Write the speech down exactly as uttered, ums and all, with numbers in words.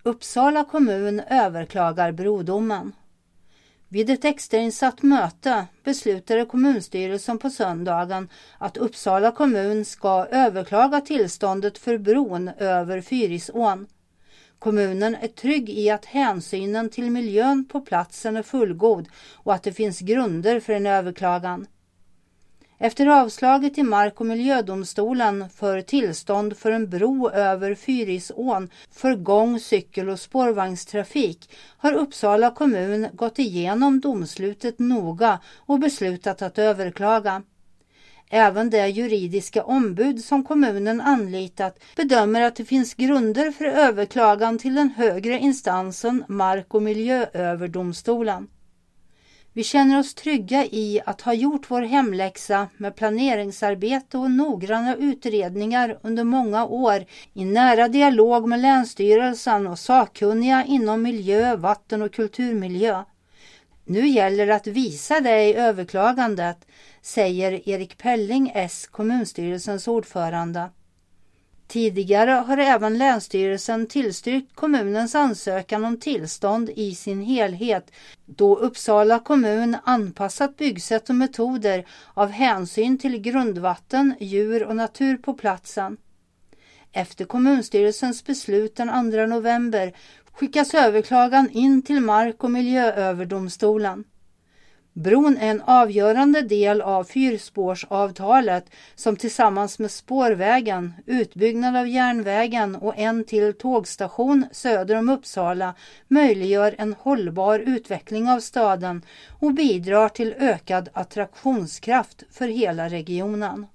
Uppsala kommun överklagar brodomen. Vid ett extrainsatt möte beslutade kommunstyrelsen på söndagen att Uppsala kommun ska överklaga tillståndet för bron över Fyrisån. Kommunen är trygg i att hänsynen till miljön på platsen är fullgod och att det finns grunder för en överklagan. Efter avslaget i Mark- och miljödomstolen för tillstånd för en bro över Fyrisån för gång-, cykel- och spårvagnstrafik har Uppsala kommun gått igenom domslutet noga och beslutat att överklaga. Även det juridiska ombud som kommunen anlitat bedömer att det finns grunder för överklagan till den högre instansen Mark- och miljööverdomstolen. Vi känner oss trygga i att ha gjort vår hemläxa med planeringsarbete och noggranna utredningar under många år i nära dialog med Länsstyrelsen och sakkunniga inom miljö, vatten och kulturmiljö. Nu gäller det att visa det i överklagandet, säger Erik Pelling, S, kommunstyrelsens ordförande. Tidigare har även Länsstyrelsen tillstyrkt kommunens ansökan om tillstånd i sin helhet då Uppsala kommun anpassat byggsätt och metoder av hänsyn till grundvatten, djur och natur på platsen. Efter kommunstyrelsens beslut den andra november skickas överklagan in till Mark- och miljööverdomstolen. Bron är en avgörande del av fyrspårsavtalet som tillsammans med spårvägen, utbyggnad av järnvägen och en till tågstation söder om Uppsala möjliggör en hållbar utveckling av staden och bidrar till ökad attraktionskraft för hela regionen.